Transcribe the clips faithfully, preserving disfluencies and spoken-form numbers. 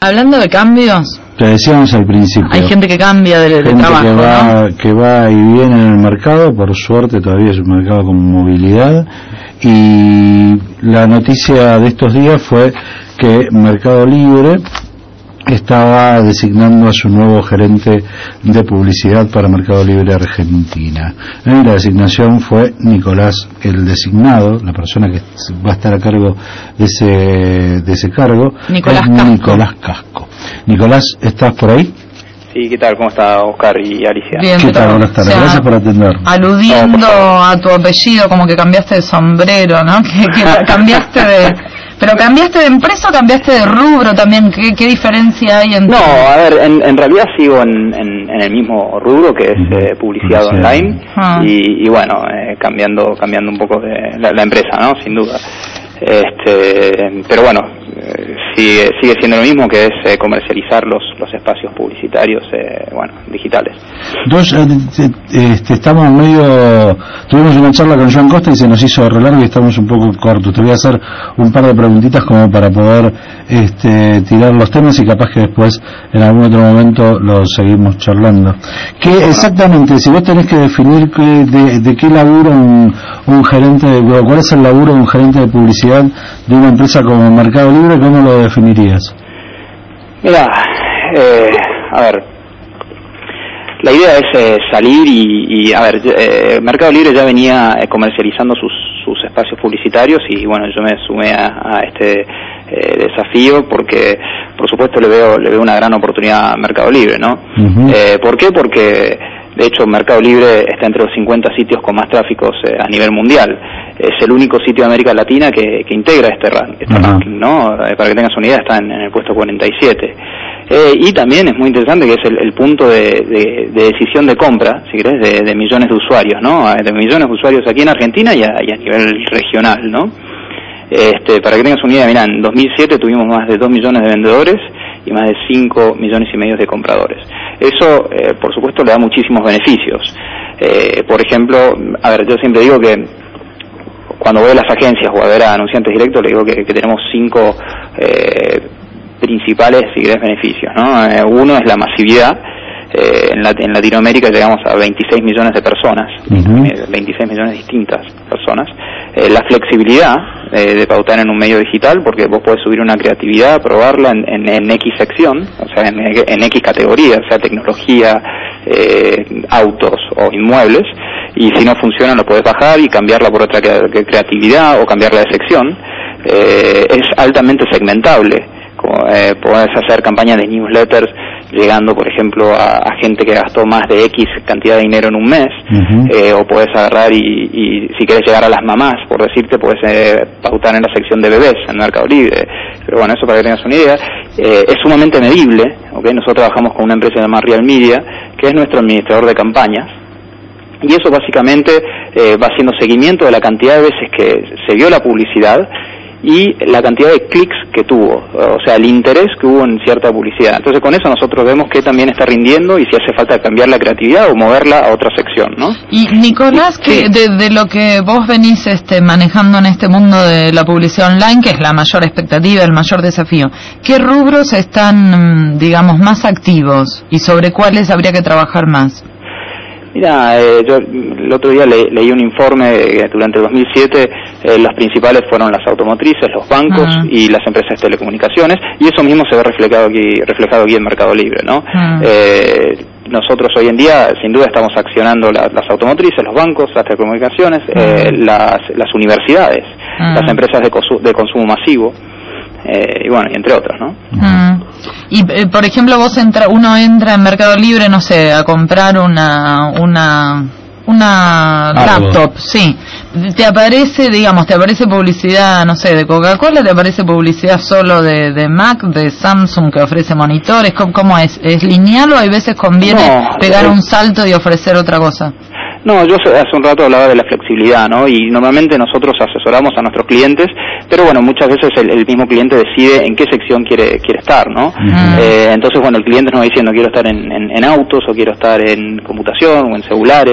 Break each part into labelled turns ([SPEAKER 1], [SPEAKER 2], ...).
[SPEAKER 1] Hablando de cambios,
[SPEAKER 2] te decíamos al principio,
[SPEAKER 1] hay gente que cambia de, de
[SPEAKER 2] gente
[SPEAKER 1] trabajo,
[SPEAKER 2] que va,
[SPEAKER 1] ¿no?
[SPEAKER 2] que va y viene en el mercado. Por suerte todavía es un mercado con movilidad, y la noticia de estos días fue que Mercado Libre estaba designando a su nuevo gerente de publicidad para Mercado Libre Argentina. Y la designación fue Nicolás, el designado, la persona que va a estar a cargo de ese, de ese cargo,
[SPEAKER 1] Nicolás
[SPEAKER 2] es
[SPEAKER 1] Casco.
[SPEAKER 2] Nicolás Casco. Nicolás, ¿estás por ahí?
[SPEAKER 3] Sí, ¿qué tal? ¿Cómo está Oscar y Alicia?
[SPEAKER 1] Bien,
[SPEAKER 2] ¿Qué
[SPEAKER 1] pero,
[SPEAKER 2] tal? Buenas tardes.
[SPEAKER 1] o sea,
[SPEAKER 2] Gracias por atender.
[SPEAKER 1] Aludiendo
[SPEAKER 3] No,
[SPEAKER 1] a tu apellido, como que cambiaste de sombrero, ¿no? Que, que cambiaste de... Pero cambiaste de empresa o cambiaste de rubro también. ¿Qué, qué diferencia hay entre...?
[SPEAKER 3] No, a ver, en, en realidad sigo en, en, en el mismo rubro, que es eh, publicidad
[SPEAKER 2] Publicidad.
[SPEAKER 3] online,
[SPEAKER 1] Ah.
[SPEAKER 3] y, y bueno, eh, cambiando cambiando un poco de la, la empresa, ¿no? Sin duda. Este, pero bueno, eh, sigue sigue siendo lo mismo, que es eh, comercializar los los espacios publicitarios, eh, bueno, digitales.
[SPEAKER 2] Entonces, este, estamos en medio, tuvimos una charla con Joan Costa y se nos hizo re largo y estamos un poco cortos. Te voy a hacer un par de preguntitas como para poder este, tirar los temas, y capaz que después en algún otro momento los seguimos charlando. ¿Qué exactamente, si vos tenés que definir que, de, de qué labura un, un gerente, de, cuál es el laburo de un gerente de publicidad de una empresa como Mercado Libre, ¿cómo lo definirías?
[SPEAKER 3] Mira, eh, a ver, la idea es eh, salir y, y, a ver, eh, Mercado Libre ya venía eh, comercializando sus, sus espacios publicitarios, y bueno, yo me sumé a, a este eh, desafío porque, por supuesto, le veo le veo una gran oportunidad a Mercado Libre, ¿no?
[SPEAKER 2] Uh-huh.
[SPEAKER 3] eh, ¿Por qué? Porque, de hecho, Mercado Libre está entre los cincuenta sitios con más tráficos eh, a nivel mundial. Es el único sitio de América Latina que, que integra este, ran, este
[SPEAKER 2] uh-huh.
[SPEAKER 3] ranking, ¿no? Eh, para que tengas una idea, está en, en el puesto cuarenta y siete. Eh, y también es muy interesante que es el, el punto de, de, de decisión de compra, si querés, de, de millones de usuarios, ¿no? De millones de usuarios aquí en Argentina y a, y a nivel regional, ¿no? Este, para que tengas una idea, mirá, en dos mil siete tuvimos más de dos millones de vendedores y más de cinco millones y medio de compradores. Eso, eh, por supuesto, le da muchísimos beneficios. Eh, por ejemplo, a ver, yo siempre digo que cuando voy a las agencias o a ver a anunciantes directos, le digo que, que tenemos cinco eh, principales, si querés, beneficios, ¿no? Eh, uno es la masividad. Eh, en, la, en Latinoamérica llegamos a veintiséis millones de personas, uh-huh. veintiséis millones de distintas personas. Eh, la flexibilidad eh, de pautar en un medio digital, porque vos podés subir una creatividad, probarla en, en, en X sección, o sea, en, en X categoría, sea tecnología, eh, autos o inmuebles, y si no funciona lo podés bajar y cambiarla por otra creatividad o cambiarla de sección. Eh, es altamente segmentable. Como, eh, podés hacer campañas de newsletters llegando, por ejemplo, a, a gente que gastó más de X cantidad de dinero en un mes, uh-huh. eh, o podés agarrar y, y si querés llegar a las mamás, por decirte, podés eh, pautar en la sección de bebés en Mercado Libre. Pero bueno, eso para que tengas una idea. Eh, es sumamente medible, ¿okay? Nosotros trabajamos con una empresa llamada Real Media, que es nuestro administrador de campañas, y eso básicamente eh, va haciendo seguimiento de la cantidad de veces que se vio la publicidad y la cantidad de clics que tuvo, o sea, el interés que hubo en cierta publicidad. Entonces, con eso nosotros vemos que también está rindiendo y si hace falta cambiar la creatividad o moverla a otra sección, ¿no?
[SPEAKER 1] Y Nicolás,
[SPEAKER 3] y,
[SPEAKER 1] que
[SPEAKER 3] sí.
[SPEAKER 1] de, de lo que vos venís este, manejando en este mundo de la publicidad online, que es la mayor expectativa, el mayor desafío, ¿qué rubros están, digamos, más activos y sobre cuáles habría que trabajar más?
[SPEAKER 3] Mira, eh, yo el otro día le, leí un informe eh, durante el dos mil siete, eh, las principales fueron las automotrices, los bancos uh-huh. y las empresas de telecomunicaciones, y eso mismo se ve reflejado aquí, reflejado aquí en Mercado Libre, ¿no? Uh-huh. Eh, nosotros hoy en día, sin duda, estamos accionando la, las automotrices, los bancos, las telecomunicaciones, uh-huh. eh, las, las universidades, uh-huh. las empresas de, cosu- de consumo masivo, eh, y bueno, y entre otros, ¿no?
[SPEAKER 1] Uh-huh. Y eh, por ejemplo, vos entra, uno entra en Mercado Libre, no sé, a comprar una una una
[SPEAKER 2] Algo.
[SPEAKER 1] laptop, sí. Te aparece, digamos, te aparece publicidad, no sé, de Coca-Cola, te aparece publicidad solo de, de Mac, de Samsung que ofrece monitores. ¿Cómo, cómo es? ¿Es lineal o a veces conviene
[SPEAKER 3] no,
[SPEAKER 1] pegar
[SPEAKER 3] es...
[SPEAKER 1] un salto y ofrecer otra cosa?
[SPEAKER 3] No, yo hace un rato hablaba de la flexibilidad, ¿no? Y normalmente nosotros asesoramos a nuestros clientes, pero bueno, muchas veces el, el mismo cliente decide en qué sección quiere quiere estar, ¿no? Uh-huh. Eh, entonces, bueno, el cliente nos va diciendo quiero estar en, en, en autos o quiero estar en computación o en celulares,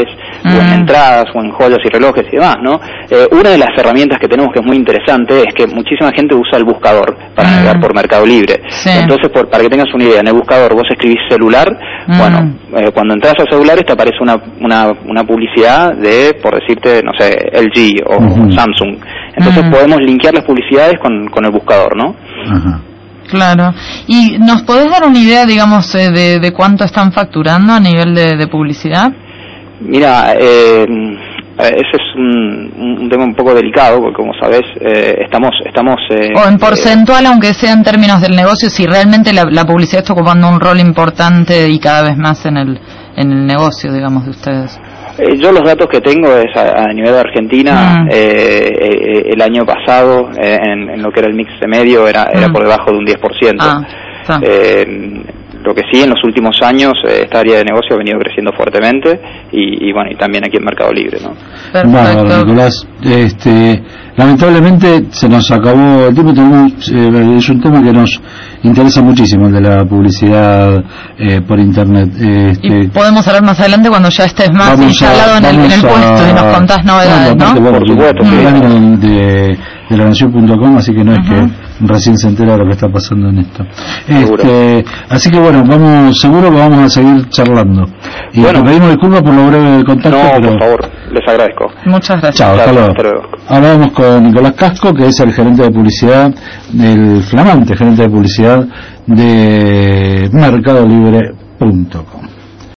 [SPEAKER 3] o en entradas, o en joyas y relojes y demás, ¿no? Eh, una de las herramientas que tenemos que es muy interesante es que muchísima gente usa el buscador para
[SPEAKER 1] Mm.
[SPEAKER 3] navegar por Mercado Libre.
[SPEAKER 1] Sí.
[SPEAKER 3] Entonces, por, para que tengas una idea, en el buscador vos escribís celular,
[SPEAKER 1] Mm.
[SPEAKER 3] bueno, eh, cuando entras a celulares te aparece una, una, una publicidad de, por decirte, no sé, L G o
[SPEAKER 2] Uh-huh.
[SPEAKER 3] Samsung. Entonces
[SPEAKER 1] Mm.
[SPEAKER 3] podemos linkear las publicidades con, con el buscador, ¿no?
[SPEAKER 2] Ajá.
[SPEAKER 1] Claro. ¿Y nos podés dar una idea, digamos, eh, de, de cuánto están facturando a nivel de, de publicidad?
[SPEAKER 3] Mira, eh, ese es un, un tema un poco delicado, porque como sabés, eh, estamos... estamos eh,
[SPEAKER 1] O en
[SPEAKER 3] eh,
[SPEAKER 1] porcentual, aunque sea en términos del negocio, si realmente la, la publicidad está ocupando un rol importante y cada vez más en el, en el negocio, digamos, de ustedes.
[SPEAKER 3] Eh, yo los datos que tengo es a, a nivel de Argentina,
[SPEAKER 1] Mm.
[SPEAKER 3] eh, eh, el año pasado eh, en, en lo que era el mix de medio era, era
[SPEAKER 1] Mm.
[SPEAKER 3] por debajo de un diez por ciento.
[SPEAKER 1] Ah, está.
[SPEAKER 3] Eh, lo que sí, en los últimos años eh, esta área de negocio ha venido creciendo fuertemente y, y bueno, y también aquí en Mercado Libre, ¿no?
[SPEAKER 2] Bárbaro,
[SPEAKER 1] Perfecto.
[SPEAKER 2] Nicolás. Este, lamentablemente se nos acabó el tiempo. Tenemos, eh, es un tema que nos interesa muchísimo, el de la publicidad eh, por internet. Este,
[SPEAKER 1] Y podemos hablar más adelante cuando ya estés más
[SPEAKER 2] vamos
[SPEAKER 1] instalado
[SPEAKER 2] a-
[SPEAKER 1] en, el, en el
[SPEAKER 2] vamos
[SPEAKER 1] puesto
[SPEAKER 2] a-
[SPEAKER 1] y nos contás novedades,
[SPEAKER 2] No, aparte,
[SPEAKER 1] ¿no?
[SPEAKER 2] bueno,
[SPEAKER 3] Por supuesto,
[SPEAKER 2] el
[SPEAKER 3] sí.
[SPEAKER 2] programa de, de la nación punto com, así que no es
[SPEAKER 1] Ujú.
[SPEAKER 2] que recién se entera de lo que está pasando en esto.
[SPEAKER 3] Seguro.
[SPEAKER 2] Este, así que bueno, vamos, seguro que vamos a seguir charlando. Y
[SPEAKER 3] Bueno.
[SPEAKER 2] te pedimos disculpas por lo breve del contacto,
[SPEAKER 3] No,
[SPEAKER 2] pero...
[SPEAKER 3] por favor, les agradezco.
[SPEAKER 1] Muchas gracias.
[SPEAKER 2] Chao, hasta
[SPEAKER 3] Chao,
[SPEAKER 2] luego.
[SPEAKER 3] hasta luego.
[SPEAKER 2] Ahora vamos con Nicolás Casco, que es el gerente de publicidad, del flamante gerente de publicidad de Mercado Libre punto com.